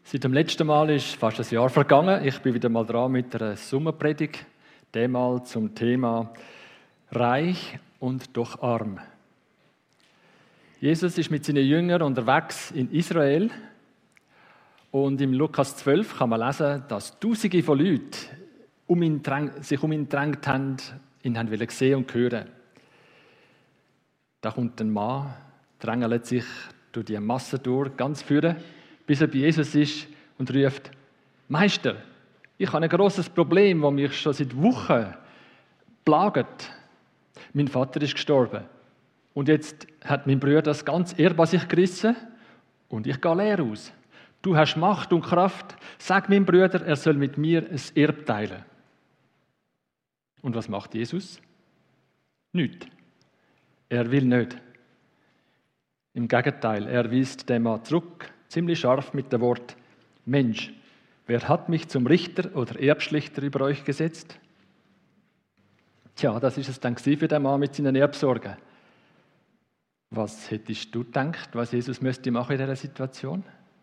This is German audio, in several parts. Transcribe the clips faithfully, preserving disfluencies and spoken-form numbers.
Seit dem letzten Mal ist fast ein Jahr vergangen. Ich bin wieder mal dran mit einer Sommerpredigt, diesmal zum Thema Reich und doch arm. Jesus ist mit seinen Jüngern unterwegs in Israel und im Lukas zwölf kann man lesen, dass Tausende von Leuten um ihn dräng, sich um ihn gedrängt haben, ihn haben wollen sehen und hören. Da kommt ein Mann, drängelt sich durch die Masse durch, ganz vorne, bis er bei Jesus ist und ruft: Meister, ich habe ein grosses Problem, das mich schon seit Wochen plagt. Mein Vater ist gestorben. Und jetzt hat mein Bruder das ganze Erbe an sich gerissen und ich gehe leer aus. Du hast Macht und Kraft. Sag meinem Bruder, er soll mit mir ein Erbe teilen. Und was macht Jesus? Nichts. Er will nicht. Im Gegenteil, er weist den Mann zurück, ziemlich scharf mit dem Wort: Mensch, wer hat mich zum Richter oder Erbschlichter über euch gesetzt? Tja, das ist es dann für den Mann mit seinen Erbsorgen. Was hättest du gedacht, was Jesus müsste machen in dieser Situation?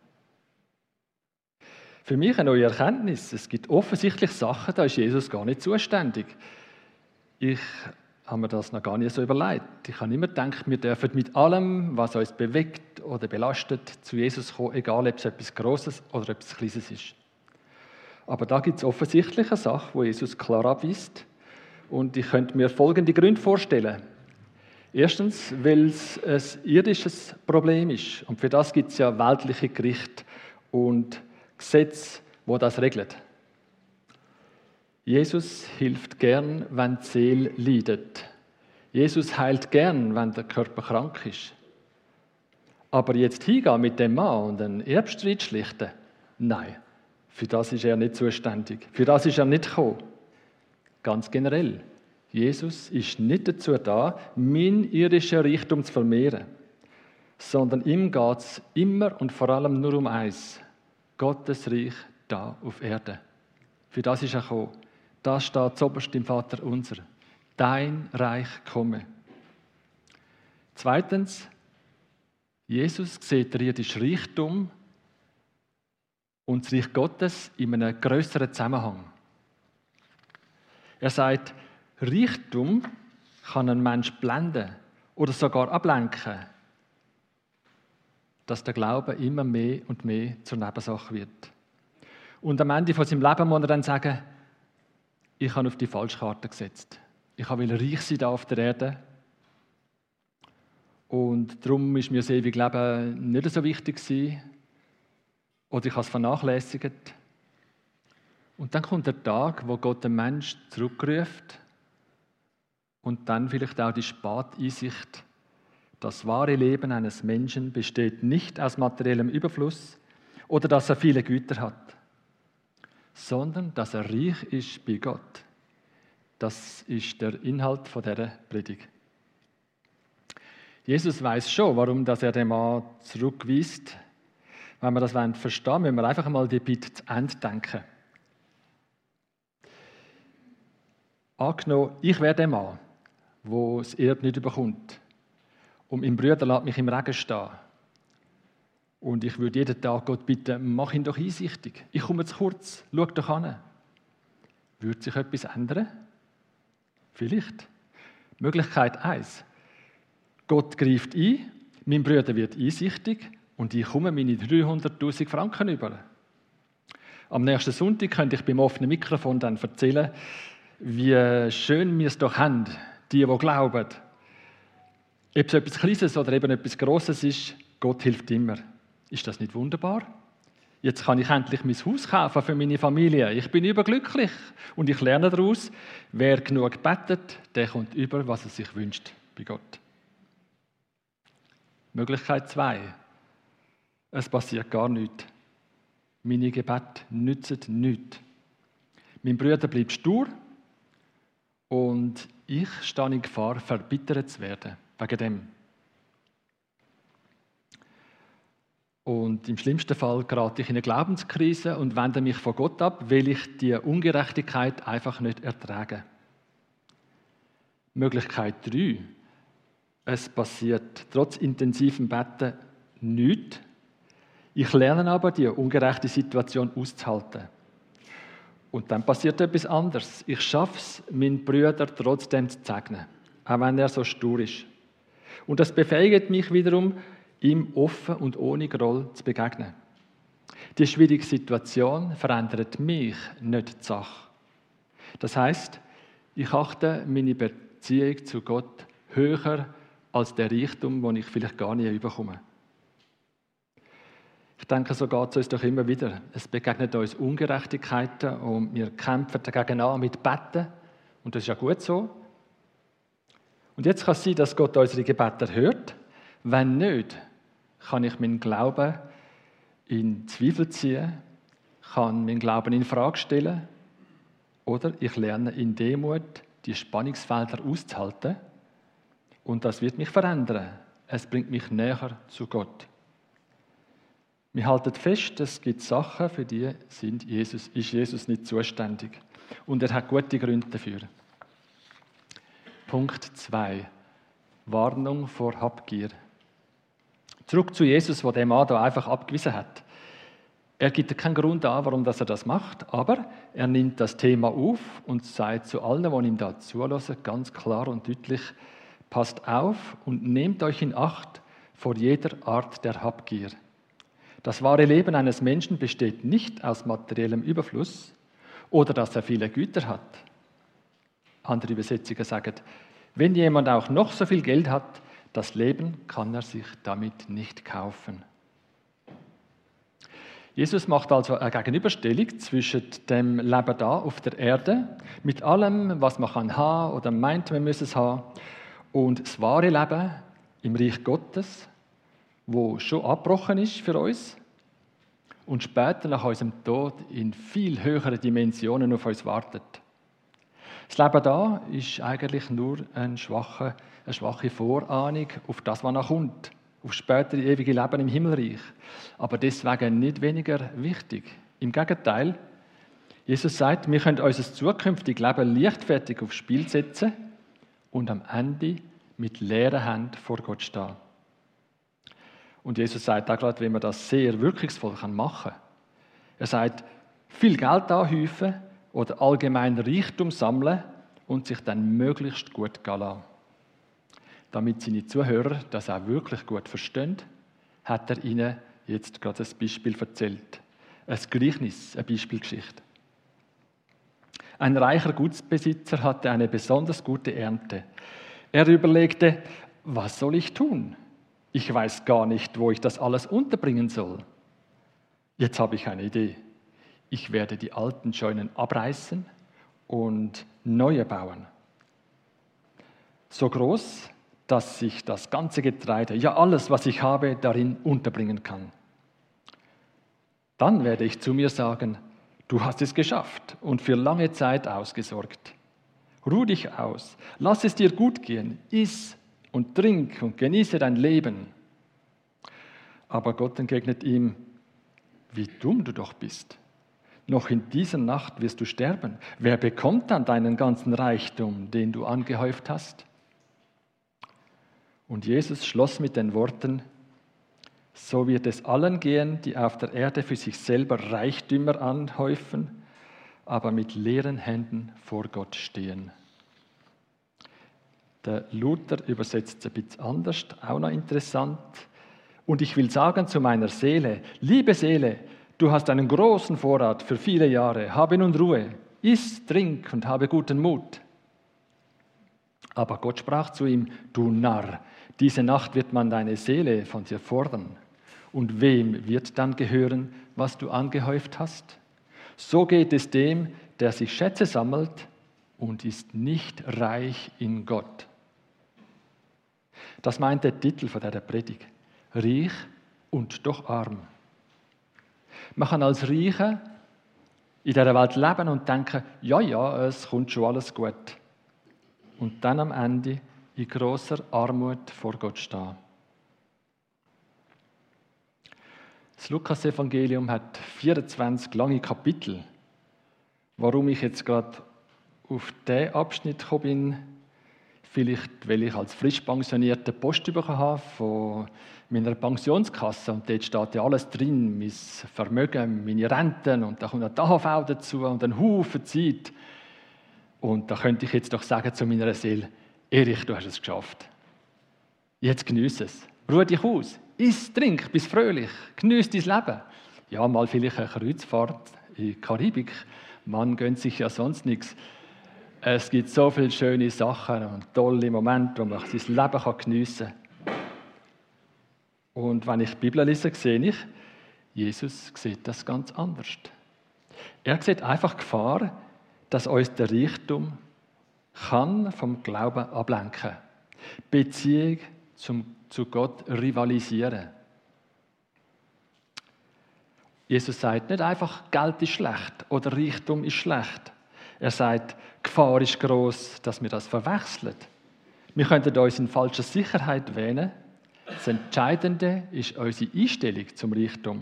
Für mich eine neue Erkenntnis. Es gibt offensichtlich Sachen, da ist Jesus gar nicht zuständig. Ich habe mir das noch gar nicht so überlegt. Ich habe immer gedacht, wir dürfen mit allem, was uns bewegt oder belastet, zu Jesus kommen, egal ob es etwas Grosses oder etwas Kleines ist. Aber da gibt es offensichtlich eine Sache, wo Jesus klar abweist. Und ich könnte mir folgende Gründe vorstellen. Erstens, weil es ein irdisches Problem ist. Und für das gibt es ja weltliche Gerichte und Gesetze, die das regeln. Jesus hilft gern, wenn die Seele leidet. Jesus heilt gern, wenn der Körper krank ist. Aber jetzt hingehen mit dem Mann und einen Erbstreit schlichten? Nein, für das ist er nicht zuständig. Für das ist er nicht gekommen. Ganz generell. Jesus ist nicht dazu da, mein irdischer Reichtum zu vermehren, sondern ihm geht es immer und vor allem nur um eins: Gottes Reich da auf Erde. Für das ist er gekommen. Das steht zuoberst im Vater unser. Dein Reich komme. Zweitens, Jesus sieht der irdische Reichtum und das Reich Gottes in einem grösseren Zusammenhang. Er sagt, Reichtum kann einen Menschen blenden oder sogar ablenken, dass der Glaube immer mehr und mehr zur Nebensache wird. Und am Ende von seinem Leben muss er dann sagen: Ich habe auf die Falschkarte gesetzt. Ich will reich sein hier auf der Erde. Und darum ist mir das ewige Leben nicht so wichtig gewesen. Oder ich habe es vernachlässigt. Und dann kommt der Tag, wo Gott den Menschen zurückruft. Und dann vielleicht auch die Späteinsicht: Das wahre Leben eines Menschen besteht nicht aus materiellem Überfluss oder dass er viele Güter hat, sondern dass er reich ist bei Gott. Das ist der Inhalt von dieser Predigt. Jesus weiß schon, warum dass er den Mann zurückweist. Wenn wir das verstehen wollen, müssen wir einfach einmal die Bitte zu Ende denken. Angenommen, ich wäre der Mann, der das Erbe nicht bekommt. Und mein Bruder lässt mich im Regen stehen. Und ich würde jeden Tag Gott bitten: Mach ihn doch einsichtig. Ich komme zu kurz, schau doch an. Würde sich etwas ändern? Vielleicht. Möglichkeit eins. Gott greift ein, mein Bruder wird einsichtig und ich komme meine dreihunderttausend Franken über. Am nächsten Sonntag könnte ich beim offenen Mikrofon dann erzählen, wie schön wir es doch haben, die, die glauben. Ob es etwas Kleines oder eben etwas Grosses ist, Gott hilft immer. Ist das nicht wunderbar? Jetzt kann ich endlich mein Haus kaufen für meine Familie. Ich bin überglücklich und ich lerne daraus: Wer genug betet, der kommt über, was er sich wünscht bei Gott. Möglichkeit zwei. Es passiert gar nichts. Meine Gebete nützen nichts. Mein Bruder bleibt stur und ich stehe in Gefahr, verbittert zu werden wegen dem. Und im schlimmsten Fall gerate ich in eine Glaubenskrise und wende mich von Gott ab, weil ich die Ungerechtigkeit einfach nicht ertrage. Möglichkeit drei. Es passiert trotz intensivem Betten nichts. Ich lerne aber, die ungerechte Situation auszuhalten. Und dann passiert etwas anderes. Ich schaffe es, meinen Brüder trotzdem zu segnen, auch wenn er so stur ist. Und das befähigt mich wiederum, ihm offen und ohne Groll zu begegnen. Die schwierige Situation verändert mich, nicht die Sache. Das heisst, ich achte meine Beziehung zu Gott höher als der Reichtum, den ich vielleicht gar nicht bekomme. Ich denke, so geht es uns doch immer wieder. Es begegnet uns Ungerechtigkeiten und wir kämpfen dagegen an mit Betten. Und das ist ja gut so. Und jetzt kann es sein, dass Gott unsere Gebete hört. Wenn nicht, kann ich meinen Glauben in Zweifel ziehen, kann meinen Glauben in Frage stellen oder ich lerne in Demut die Spannungsfelder auszuhalten und das wird mich verändern. Es bringt mich näher zu Gott. Wir halten fest, es gibt Sachen, für die sind Jesus, ist Jesus nicht zuständig. Und er hat gute Gründe dafür. Punkt zwei. Warnung vor Habgier. Zurück zu Jesus, der den Mann da einfach abgewiesen hat. Er gibt keinen Grund an, warum er das macht, aber er nimmt das Thema auf und sagt zu allen, die ihm da zulassen, ganz klar und deutlich: Passt auf und nehmt euch in Acht vor jeder Art der Habgier. Das wahre Leben eines Menschen besteht nicht aus materiellem Überfluss oder dass er viele Güter hat. Andere Übersetzungen sagen, wenn jemand auch noch so viel Geld hat, das Leben kann er sich damit nicht kaufen. Jesus macht also eine Gegenüberstellung zwischen dem Leben da auf der Erde, mit allem, was man kann haben oder meint, man müsse es haben, und das wahre Leben im Reich Gottes, wo schon abgebrochen ist für uns und später nach unserem Tod in viel höheren Dimensionen auf uns wartet. Das Leben da ist eigentlich nur eine schwache, eine schwache Vorahnung auf das, was noch kommt, auf spätere ewige Leben im Himmelreich. Aber deswegen nicht weniger wichtig. Im Gegenteil, Jesus sagt, wir können unser zukünftiges Leben leichtfertig aufs Spiel setzen und am Ende mit leeren Händen vor Gott stehen. Und Jesus sagt auch gerade, wie man das sehr wirkungsvoll machen kann. Er sagt, viel Geld anhäufen oder allgemein Reichtum sammeln und sich dann möglichst gut gehen lassen. Damit seine Zuhörer das auch wirklich gut verstehen, hat er ihnen jetzt gerade ein Beispiel erzählt. Ein Gleichnis, eine Beispielgeschichte. Ein reicher Gutsbesitzer hatte eine besonders gute Ernte. Er überlegte, was soll ich tun? Ich weiß gar nicht, wo ich das alles unterbringen soll. Jetzt habe ich eine Idee. Ich werde die alten Scheunen abreißen und neue bauen. So groß, dass ich das ganze Getreide, ja alles, was ich habe, darin unterbringen kann. Dann werde ich zu mir sagen, du hast es geschafft und für lange Zeit ausgesorgt. Ruh dich aus, lass es dir gut gehen, iss und trink und genieße dein Leben. Aber Gott entgegnet ihm, wie dumm du doch bist. Noch in dieser Nacht wirst du sterben. Wer bekommt dann deinen ganzen Reichtum, den du angehäuft hast? Und Jesus schloss mit den Worten, so wird es allen gehen, die auf der Erde für sich selber Reichtümer anhäufen, aber mit leeren Händen vor Gott stehen. Der Luther übersetzt es ein bisschen anders, auch noch interessant. Und ich will sagen zu meiner Seele, liebe Seele, du hast einen großen Vorrat für viele Jahre, habe nun Ruhe, iss, trink und habe guten Mut. Aber Gott sprach zu ihm, du Narr, diese Nacht wird man deine Seele von dir fordern. Und wem wird dann gehören, was du angehäuft hast? So geht es dem, der sich Schätze sammelt und ist nicht reich in Gott. Das meint der Titel von dieser Predigt. Reich und doch arm. Man kann als Reicher in dieser Welt leben und denken, ja, ja, es kommt schon alles gut. Und dann am Ende in grosser Armut vor Gott stehen. Das Lukas-Evangelium hat vierundzwanzig lange Kapitel. Warum ich jetzt gerade auf diesen Abschnitt gekommen bin, Vielleicht, weil ich als frisch pensionierter Post bekommen habe von meiner Pensionskasse. Und dort steht ja alles drin, mein Vermögen, meine Renten und da kommt noch die A H V dazu und ein Haufen Zeit. Und da könnte ich jetzt doch sagen zu meiner Seele, Erich, du hast es geschafft. Jetzt geniesse es. Ruhe dich aus. Iss, trink, bist fröhlich. Geniesse dein Leben. Ja, mal vielleicht eine Kreuzfahrt in die Karibik. Man gönnt sich ja sonst nichts. Es gibt so viele schöne Sachen und tolle Momente, wo man sein Leben geniessen kann. Und wenn ich die Bibel lese, sehe ich, Jesus sieht das ganz anders. Er sieht einfach Gefahr, dass uns der Reichtum kann vom Glauben ablenken kann. Beziehung zum, zu Gott rivalisieren. Jesus sagt nicht einfach, Geld ist schlecht oder Reichtum ist schlecht. Er sagt, Gefahr ist gross, dass wir das verwechseln. Wir könnten uns in falscher Sicherheit wähnen. Das Entscheidende ist unsere Einstellung zum Reichtum.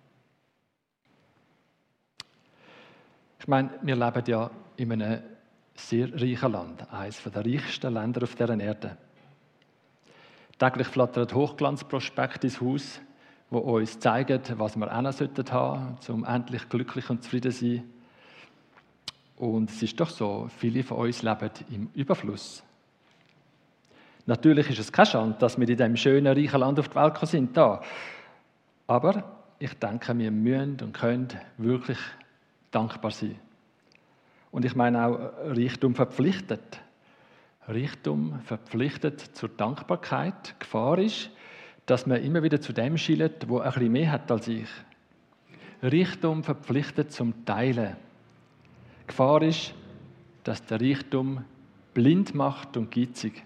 Ich meine, wir leben ja in einem sehr reichen Land, eines der reichsten Länder auf dieser Erde. Täglich flattern Hochglanzprospekte ins Haus, die uns zeigen, was wir auch noch haben sollten, um endlich glücklich und zufrieden zu sein. Und es ist doch so, viele von uns leben im Überfluss. Natürlich ist es keine Schande, dass wir in diesem schönen, reichen Land auf die Welt sind. Da. Aber ich denke, wir müssen und können wirklich dankbar sein. Und ich meine auch, Reichtum verpflichtet. Reichtum verpflichtet zur Dankbarkeit. Die Gefahr ist, dass man immer wieder zu dem schielt, der ein bisschen mehr hat als ich. Reichtum verpflichtet zum Teilen. Die Gefahr ist, dass der Reichtum blind macht und geizig.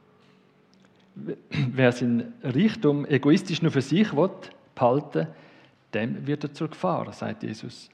Wer seinen Reichtum egoistisch nur für sich will, behalten, dem wird er zur Gefahr, sagt Jesus.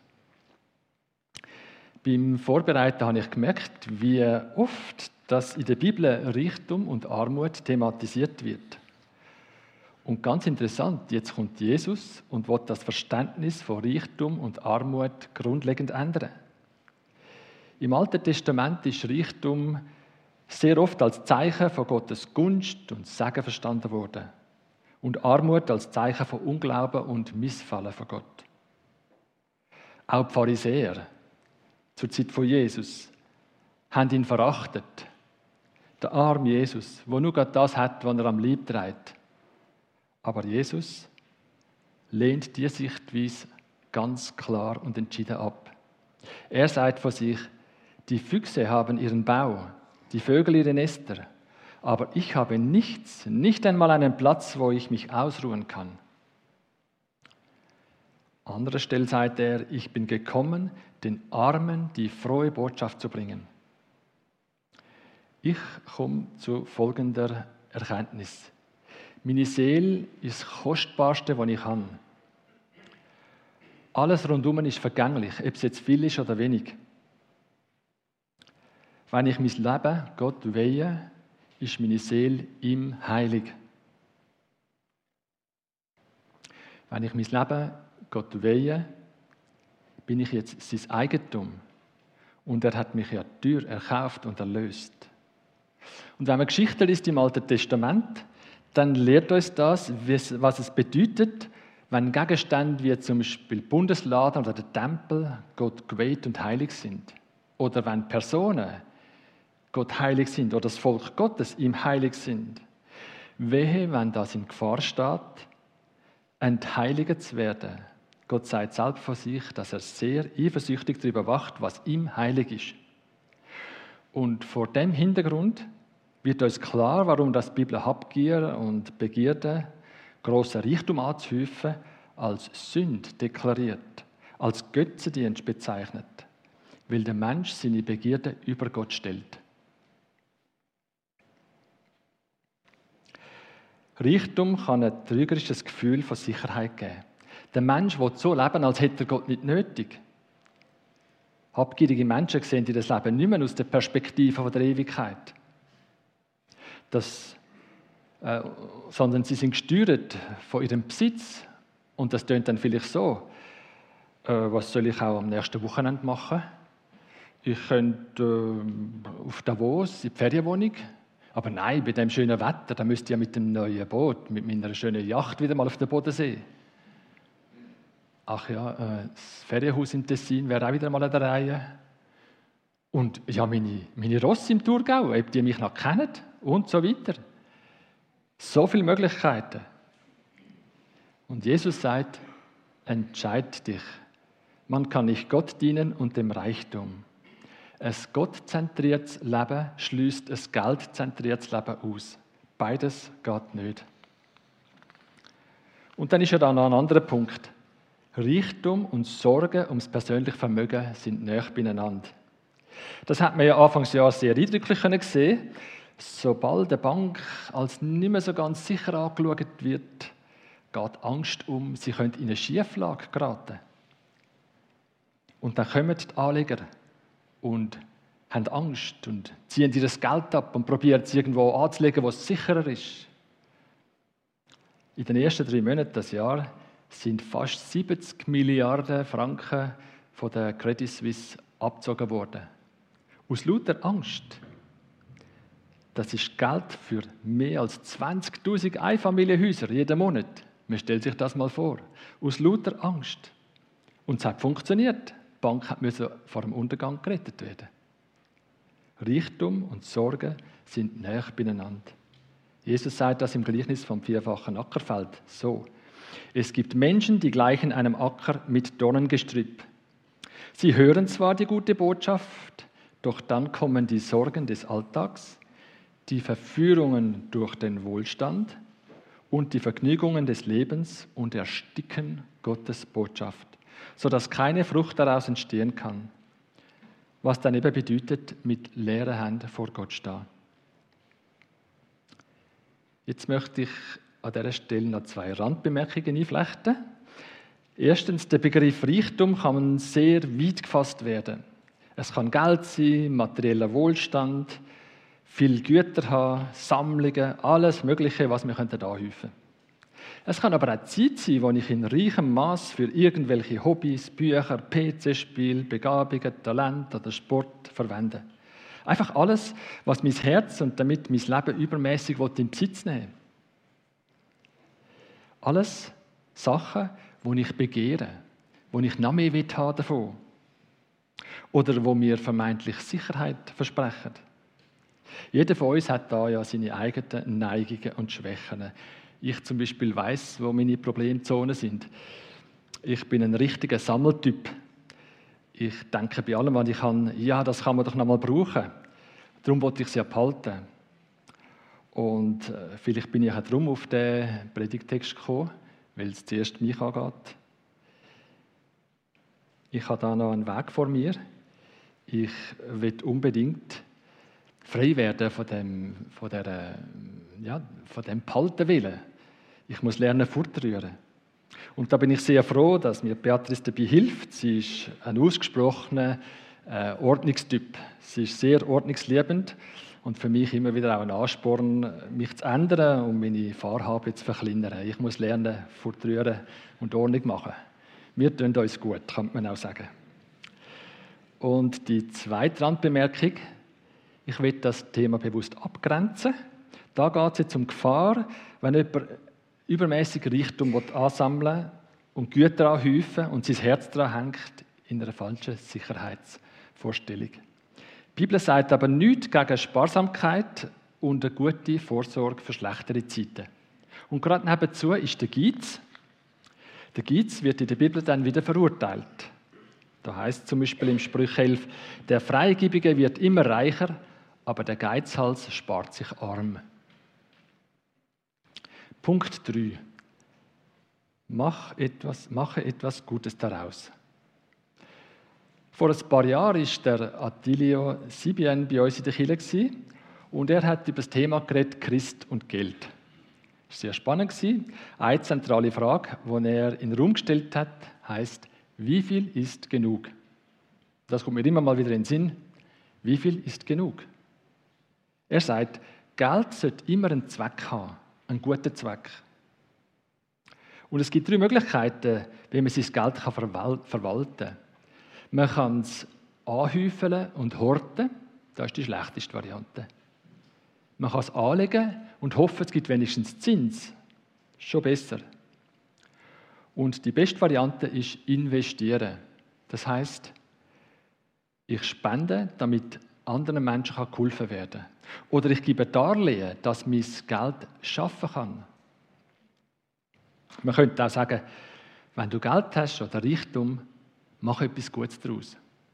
Beim Vorbereiten habe ich gemerkt, wie oft dass in der Bibel Reichtum und Armut thematisiert wird. Und ganz interessant, jetzt kommt Jesus und will das Verständnis von Reichtum und Armut grundlegend ändern. Im Alten Testament ist Reichtum sehr oft als Zeichen von Gottes Gunst und Segen verstanden worden und Armut als Zeichen von Unglauben und Missfallen von Gott. Auch die Pharisäer zur Zeit von Jesus haben ihn verachtet. Der arme Jesus, der nur gerade das hat, was er am Leib trägt. Aber Jesus lehnt diese Sichtweise ganz klar und entschieden ab. Er sagt von sich, die Füchse haben ihren Bau, die Vögel ihre Nester, aber ich habe nichts, nicht einmal einen Platz, wo ich mich ausruhen kann. An anderer Stelle sagt er, ich bin gekommen, den Armen die frohe Botschaft zu bringen. Ich komme zu folgender Erkenntnis. Meine Seele ist das Kostbarste, was ich habe. Alles rundum ist vergänglich, ob es jetzt viel ist oder wenig. Wenn ich mein Leben Gott weihe, ist meine Seele ihm heilig. Wenn ich mein Leben Gott weihe, bin ich jetzt sein Eigentum. Und er hat mich ja teuer erkauft und erlöst. Und wenn man Geschichten liest im Alten Testament, dann lehrt uns das, was es bedeutet, wenn Gegenstände wie zum Beispiel Bundesladen oder der Tempel Gott geweiht und heilig sind. Oder wenn Personen Gott heilig sind oder das Volk Gottes ihm heilig sind. Wehe, wenn das in Gefahr steht, entheiligt zu werden. Gott sagt selbst von sich, dass er sehr eifersüchtig darüber wacht, was ihm heilig ist. Und vor dem Hintergrund wird uns klar, warum das die Bibel Habgier und Begierde, grossen Reichtum anzuhäufen, als Sünde deklariert, als Götzendienst bezeichnet, weil der Mensch seine Begierde über Gott stellt. Reichtum kann ein trügerisches Gefühl von Sicherheit geben. Der Mensch will so leben, als hätte er Gott nicht nötig. Habgierige Menschen sehen das Leben nicht mehr aus der Perspektive der Ewigkeit. Das, äh, sondern sie sind gesteuert von ihrem Besitz. Und das tönt dann vielleicht so, äh, was soll ich auch am nächsten Wochenende machen? Ich könnte äh, auf Davos in die Ferienwohnung, Aber nein, bei dem schönen Wetter, da müsste ich ja mit dem neuen Boot, mit meiner schönen Yacht wieder mal auf den Bodensee. Ach ja, äh, das Ferienhaus im Tessin wäre auch wieder mal an der Reihe. Und ja, meine, meine Rosse im Thurgau, ob die mich noch kennen und so weiter. So viele Möglichkeiten. Und Jesus sagt, entscheid dich. Man kann nicht Gott dienen und dem Reichtum. Ein gottzentriertes Leben schließt ein geldzentriertes Leben aus. Beides geht nicht. Und dann ist ja da noch ein anderer Punkt. Reichtum und Sorge ums persönliche Vermögen sind nahe beieinander. Das hat man ja Anfangsjahr sehr eindrücklich gesehen. Sobald eine Bank als nicht mehr so ganz sicher angeschaut wird, geht Angst um, sie könnte in eine Schieflage geraten. Und dann kommen die Anleger und haben Angst und ziehen ihr das Geld ab und probieren es irgendwo anzulegen, wo es sicherer ist. In den ersten drei Monaten des Jahres sind fast siebzig Milliarden Franken von der Credit Suisse abgezogen worden. Aus lauter Angst. Das ist Geld für mehr als zwanzigtausend Einfamilienhäuser jeden Monat. Man stellt sich das mal vor. Aus lauter Angst. Und es hat funktioniert. Die Bank musste vor dem Untergang gerettet werden. Reichtum und Sorge sind nahe beieinander. Jesus sagt das im Gleichnis vom vierfachen Ackerfeld so. Es gibt Menschen, die gleichen einem Acker mit Dornengestrüpp. Sie hören zwar die gute Botschaft, doch dann kommen die Sorgen des Alltags, die Verführungen durch den Wohlstand und die Vergnügungen des Lebens und ersticken Gottes Botschaft, sodass keine Frucht daraus entstehen kann. Was dann eben bedeutet, mit leeren Händen vor Gott stehen. Jetzt möchte ich an dieser Stelle noch zwei Randbemerkungen einflechten. Erstens, der Begriff Reichtum kann sehr weit gefasst werden. Es kann Geld sein, materieller Wohlstand, viel Güter haben, Sammlungen, alles Mögliche, was wir anhäufen könnten. Es kann aber auch Zeit sein, die ich in reichem Maß für irgendwelche Hobbys, Bücher, P C-Spiele, Begabungen, Talent oder Sport verwende. Einfach alles, was mein Herz und damit mein Leben übermäßig in Besitz nehmen will. Alles Sachen, die ich begehre, die ich noch mehr haben davon. Oder wo mir vermeintlich Sicherheit versprechen. Jeder von uns hat da ja seine eigenen Neigungen und Schwächen. Ich zum Beispiel weiss, wo meine Problemzonen sind. Ich bin ein richtiger Sammeltyp. Ich denke bei allem, was ich kann, ja, das kann man doch noch mal brauchen. Darum wollte ich sie abhalten. Und äh, vielleicht bin ich auch darum auf den Predigtext gekommen, weil es zuerst mich angeht. Ich habe da noch einen Weg vor mir. Ich will unbedingt frei werden von dem, von der, ja, von dem Behaltenwillen. Ich muss lernen, fortrühren. Und da bin ich sehr froh, dass mir Beatrice dabei hilft. Sie ist ein ausgesprochener äh, Ordnungstyp. Sie ist sehr ordnungsliebend und für mich immer wieder auch ein Ansporn, mich zu ändern und meine Fahrhabe zu verkleinern. Ich muss lernen, fortrühren und Ordnung machen. Wir tun uns gut, kann man auch sagen. Und die zweite Randbemerkung, ich will das Thema bewusst abgrenzen. Da geht es jetzt um Gefahr, wenn jemand übermäßig Reichtum ansammeln will und Güter anhäufen und sein Herz daran hängt in einer falschen Sicherheitsvorstellung. Die Bibel sagt aber nichts gegen Sparsamkeit und eine gute Vorsorge für schlechtere Zeiten. Und gerade nebenzu ist der Geiz. Der Geiz wird in der Bibel dann wieder verurteilt. Da heißt zum Beispiel im Sprüch elf, der Freigebige wird immer reicher, aber der Geizhals spart sich arm. Punkt drei. Mach etwas, mache etwas Gutes daraus. Vor ein paar Jahren war der Attilio Sibien bei uns in der Kirche und er hat über das Thema geredet, Christ und Geld. Das war sehr spannend. Eine zentrale Frage, die er in den Raum gestellt hat, heisst, wie viel ist genug? Das kommt mir immer mal wieder in den Sinn. Wie viel ist genug? Er sagt, Geld sollte immer einen Zweck haben, einen guten Zweck. Und es gibt drei Möglichkeiten, wie man sein Geld verwalten kann. Man kann es anhäufeln und horten, das ist die schlechteste Variante. Man kann es anlegen und hoffen, es gibt wenigstens Zins. Schon besser. Und die beste Variante ist investieren. Das heißt, ich spende, damit anderen Menschen geholfen werden kann. Oder ich gebe Darlehen, dass mein Geld schaffen kann. Man könnte auch sagen, wenn du Geld hast oder Reichtum, mach etwas Gutes daraus.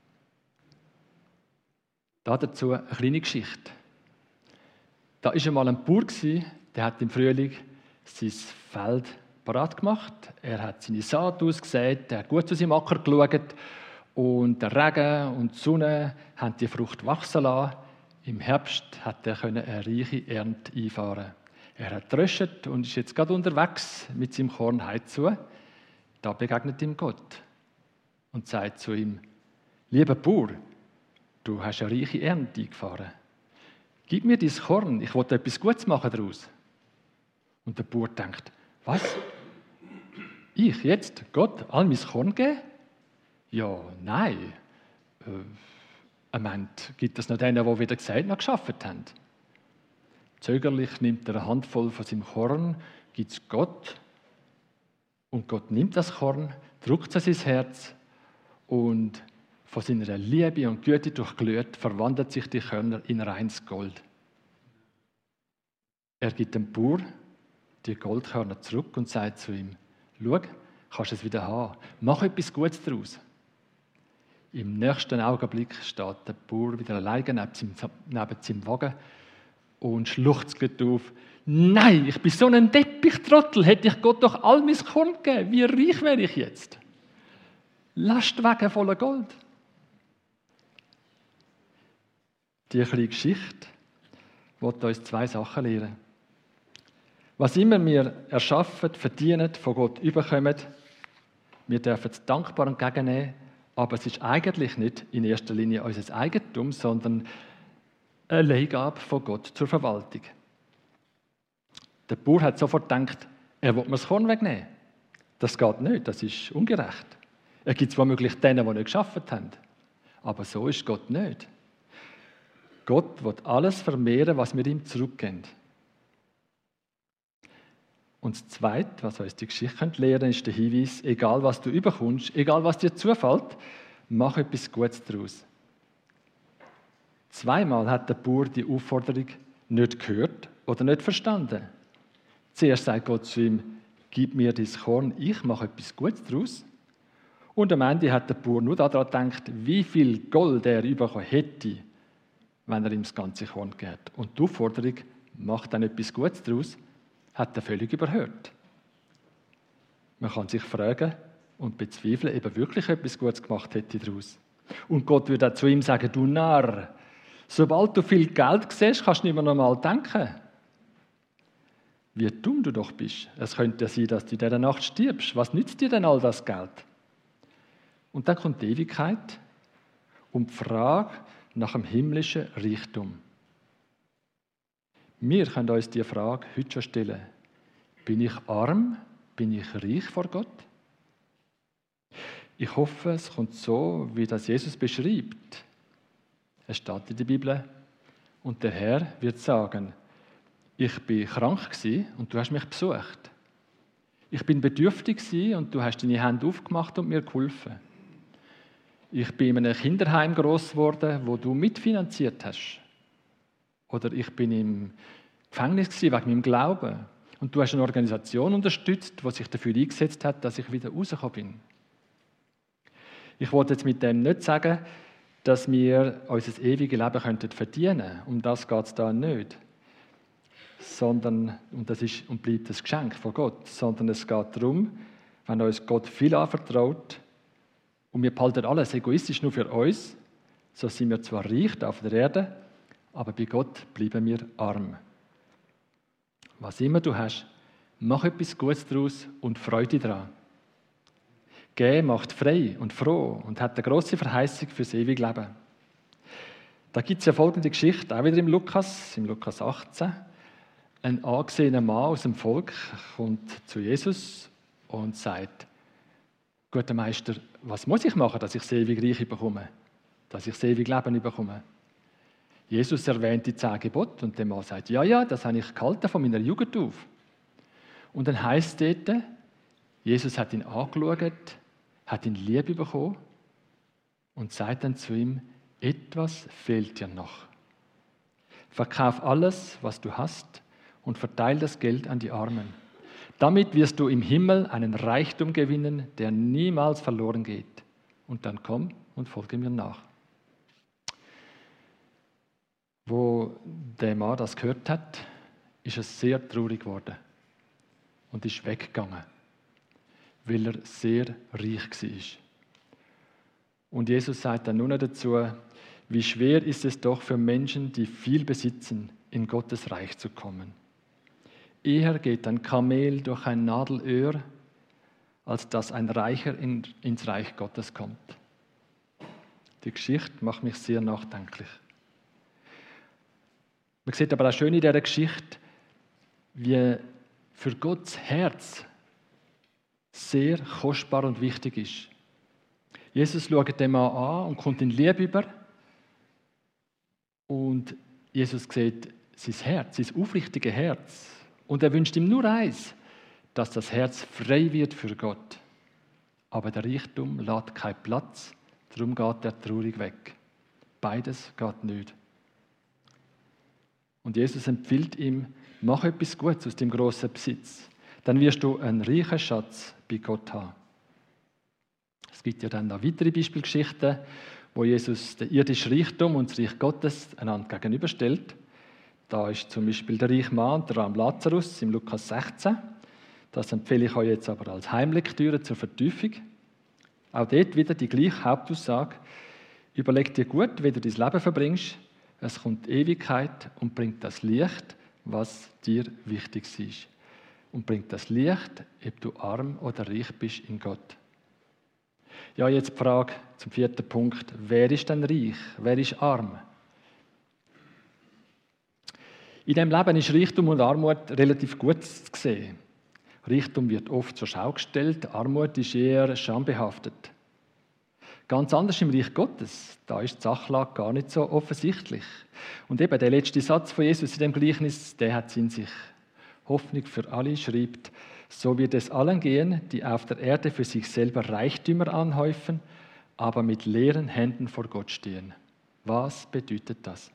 Dazu eine kleine Geschichte. Da war einmal ein Bauer, der hat im Frühling sein Feld parat gemacht. Er hat seine Saat ausgesät, er hat gut zu seinem Acker geschaut und der Regen und die Sonne haben die Frucht wachsen lassen. Im Herbst hat er eine reiche Ernte einfahren. Er hat geröstet und ist jetzt gerade unterwegs mit seinem Korn heimzu. Da begegnet ihm Gott und sagt zu ihm: Lieber Bauer, du hast eine reiche Ernte eingefahren. Gib mir dein Korn, ich will etwas Gutes machen daraus. Und der Bauer denkt: Was? Ich jetzt Gott all mein Korn geben? Ja, nein. Äh, er meint, gibt es noch denen, die wieder gesagt noch geschafft haben? Zögerlich nimmt er eine Handvoll von seinem Korn, gibt es Gott. Und Gott nimmt das Korn, drückt es in sein Herz und von seiner Liebe und Güte durchglüht, verwandelt sich die Körner in reines Gold. Er gibt dem Bauer die Goldkörner zurück und sagt zu ihm: Schau, kannst du es wieder haben. Mach etwas Gutes daraus. Im nächsten Augenblick steht der Bauer wieder alleine neben seinem, neben seinem Wagen und schluchzt auf: Nein, ich bin so ein Teppichtrottel, hätte ich Gott doch all mein Korn gegeben. Wie reich wäre ich jetzt? Lastwagen voller Gold. Die kleine Geschichte will uns zwei Sachen lehren. Was immer wir erschaffen, verdienen, von Gott überkommen, wir dürfen es dankbar entgegennehmen, aber es ist eigentlich nicht in erster Linie unser Eigentum, sondern eine Leihgabe von Gott zur Verwaltung. Der Bauer hat sofort gedacht, er will mir das Korn wegnehmen. Das geht nicht, das ist ungerecht. Er gibt es womöglich denen, die nicht geschafft haben. Aber so ist Gott nicht. Gott will alles vermehren, was wir ihm zurückgeben. Und das Zweite, was uns die Geschichte lernen könnte, ist der Hinweis: Egal was du überkommst, egal was dir zufällt, mach etwas Gutes daraus. Zweimal hat der Bauer die Aufforderung nicht gehört oder nicht verstanden. Zuerst sagt Gott zu ihm: Gib mir dein Korn, ich mache etwas Gutes daraus. Und am Ende hat der Bauer nur daran gedacht, wie viel Gold er bekommen hätte, wenn er ihm das ganze Korn gibt. Und die Aufforderung, mach dann etwas Gutes daraus, hat er völlig überhört. Man kann sich fragen und bezweifeln, ob er wirklich etwas Gutes gemacht hätte daraus. Und Gott würde auch zu ihm sagen: Du Narr, sobald du viel Geld siehst, kannst du nicht mehr normal denken. Wie dumm du doch bist. Es könnte ja sein, dass du in dieser Nacht stirbst. Was nützt dir denn all das Geld? Und dann kommt die Ewigkeit und die Frage nach dem himmlischen Reichtum. Wir können uns diese Frage heute schon stellen. Bin ich arm? Bin ich reich vor Gott? Ich hoffe, es kommt so, wie das Jesus beschreibt. Es steht in der Bibel: Und der Herr wird sagen: Ich bin krank gewesen und du hast mich besucht. Ich bin bedürftig gewesen und du hast deine Hände aufgemacht und mir geholfen. Ich bin in einem Kinderheim gross geworden, wo du mitfinanziert hast. Oder ich bin im Gefängnis gewesen wegen meinem Glauben. Und du hast eine Organisation unterstützt, die sich dafür eingesetzt hat, dass ich wieder rausgekommen bin. Ich wollte jetzt mit dem nicht sagen, dass wir unser ewiges Leben könnten verdienen. Um das geht es da nicht. Sondern, und das ist und bleibt ein Geschenk von Gott, sondern es geht darum, wenn uns Gott viel anvertraut und wir behalten alles egoistisch nur für uns, so sind wir zwar reich auf der Erde, aber bei Gott bleiben wir arm. Was immer du hast, mach etwas Gutes daraus und freu dich daran. Geben macht frei und froh und hat eine grosse Verheißung fürs ewige Leben. Da gibt es ja folgende Geschichte, auch wieder im Lukas, im Lukas achtzehn. Ein angesehener Mann aus dem Volk kommt zu Jesus und sagt: Guter Meister, was muss ich machen, dass ich das ewige Reich bekomme? Dass ich das ewige Leben bekomme? Jesus erwähnt die zehn Gebote und der Mann sagt, ja, ja, das habe ich gehalten von meiner Jugend auf. Und dann heisst es dort, Jesus hat ihn angeschaut, hat ihn Liebe bekommen und sagt dann zu ihm, etwas fehlt dir noch. Verkauf alles, was du hast und verteile das Geld an die Armen. Damit wirst du im Himmel einen Reichtum gewinnen, der niemals verloren geht. Und dann komm und folge mir nach. Wo der Mann das gehört hat, ist er sehr traurig geworden und ist weggegangen, weil er sehr reich war. Und Jesus sagt dann nun dazu, wie schwer ist es doch für Menschen, die viel besitzen, in Gottes Reich zu kommen. Eher geht ein Kamel durch ein Nadelöhr, als dass ein Reicher in, ins Reich Gottes kommt. Die Geschichte macht mich sehr nachdenklich. Man sieht aber auch schön in dieser Geschichte, wie für Gottes Herz sehr kostbar und wichtig ist. Jesus schaut den Mann an und kommt in Liebe über. Und Jesus sieht sein Herz, sein aufrichtiges Herz. Und er wünscht ihm nur eins, dass das Herz frei wird für Gott. Aber der Reichtum lässt keinen Platz, darum geht er traurig weg. Beides geht nicht. Und Jesus empfiehlt ihm, mach etwas Gutes aus dem grossen Besitz. Dann wirst du einen reichen Schatz bei Gott haben. Es gibt ja dann noch weitere Beispielgeschichten, wo Jesus den irdischen Reichtum und das Reich Gottes einander gegenüberstellt. Da ist zum Beispiel der reiche Mann und der arme Lazarus im Lukas sechzehn. Das empfehle ich euch jetzt aber als Heimlektüre zur Vertiefung. Auch dort wieder die gleiche Hauptaussage. Überleg dir gut, wie du dein Leben verbringst. Es kommt die Ewigkeit und bringt das Licht, was dir wichtig ist. Und bringt das Licht, ob du arm oder reich bist in Gott. Ja, jetzt die Frage zum vierten Punkt. Wer ist denn reich? Wer ist arm? In diesem Leben ist Reichtum und Armut relativ gut zu sehen. Reichtum wird oft zur Schau gestellt, Armut ist eher schambehaftet. Ganz anders im Reich Gottes, da ist die Sachlage gar nicht so offensichtlich. Und eben der letzte Satz von Jesus in dem Gleichnis, der hat es in sich. Hoffnung für alle schreibt, so wird es allen gehen, die auf der Erde für sich selber Reichtümer anhäufen, aber mit leeren Händen vor Gott stehen. Was bedeutet das?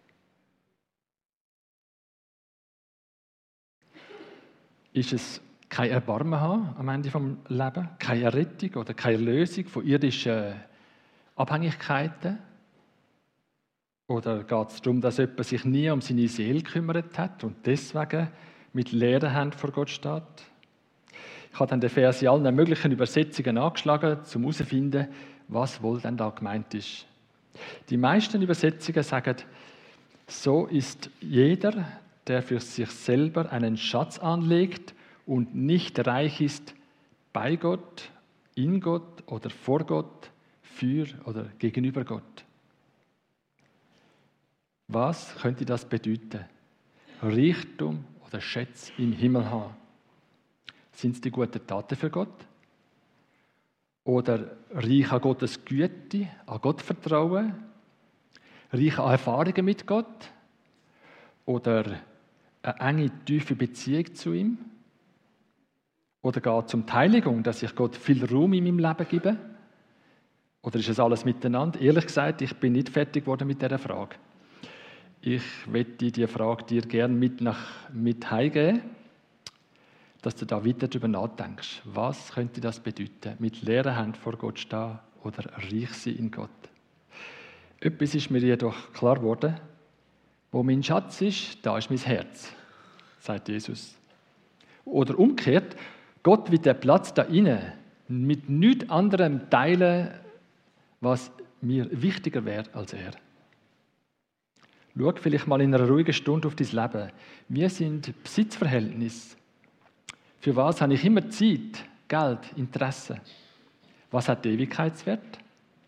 Ist es kein Erbarmen haben am Ende des Lebens, keine Errettung oder keine Lösung von irdischen Abhängigkeiten? Oder geht es darum, dass jemand sich nie um seine Seele gekümmert hat und deswegen mit leeren Händen vor Gott steht? Ich habe dann den Vers in allen möglichen Übersetzungen angeschlagen, um herauszufinden, was wohl denn da gemeint ist. Die meisten Übersetzungen sagen, so ist jeder, der für sich selber einen Schatz anlegt und nicht reich ist bei Gott, in Gott oder vor Gott, für oder gegenüber Gott. Was könnte das bedeuten? Reichtum oder Schätze im Himmel haben? Sind es die guten Taten für Gott? Oder reich an Gottes Güte, an Gott vertrauen? Reich an Erfahrungen mit Gott? Oder eine enge, tiefe Beziehung zu ihm? Oder geht es um die Heiligung, dass ich Gott viel Raum in meinem Leben gebe? Oder ist es alles miteinander? Ehrlich gesagt, ich bin nicht fertig geworden mit dieser Frage. Ich möchte diese Frage dir gerne mit, nach, mit heimgeben, dass du da weiter darüber nachdenkst. Was könnte das bedeuten? Mit leeren Händen vor Gott stehen oder reich sein in Gott? Etwas ist mir jedoch klar geworden. Wo mein Schatz ist, da ist mein Herz, sagt Jesus. Oder umgekehrt, Gott wird den Platz da inne mit nichts anderem teilen, was mir wichtiger wäre als er. Schau vielleicht mal in einer ruhigen Stunde auf dein Leben. Wie sind Besitzverhältnisse? Für was habe ich immer Zeit, Geld, Interesse? Was hat Ewigkeitswert?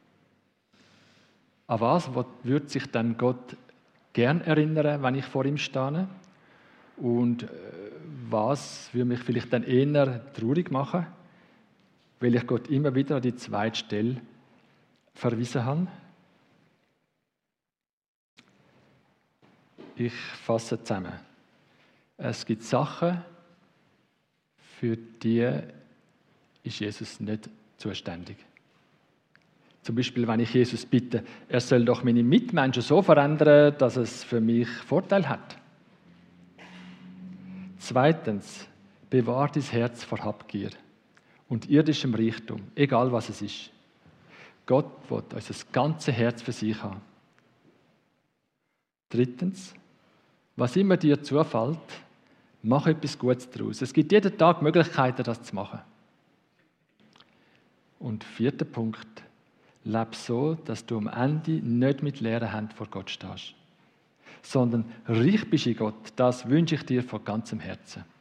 An was würde sich dann Gott gern erinnern, wenn ich vor ihm stehe? Und was würde mich vielleicht dann eher traurig machen, weil ich Gott immer wieder an die zweite Stelle verwiesen habe? ich fasse zusammen. Es gibt Sachen, für die ist Jesus nicht zuständig. Zum Beispiel, wenn ich Jesus bitte, er soll doch meine Mitmenschen so verändern, dass es für mich Vorteil hat. Zweitens, bewahr dein Herz vor Habgier und irdischem Reichtum, egal was es ist. Gott will unser ganzes Herz für sich haben. Drittens, was immer dir zufällt, mach etwas Gutes daraus. Es gibt jeden Tag Möglichkeiten, das zu machen. Und vierter Punkt, leb so, dass du am Ende nicht mit leeren Händen vor Gott stehst, sondern reich bist in Gott. Das wünsche ich dir von ganzem Herzen.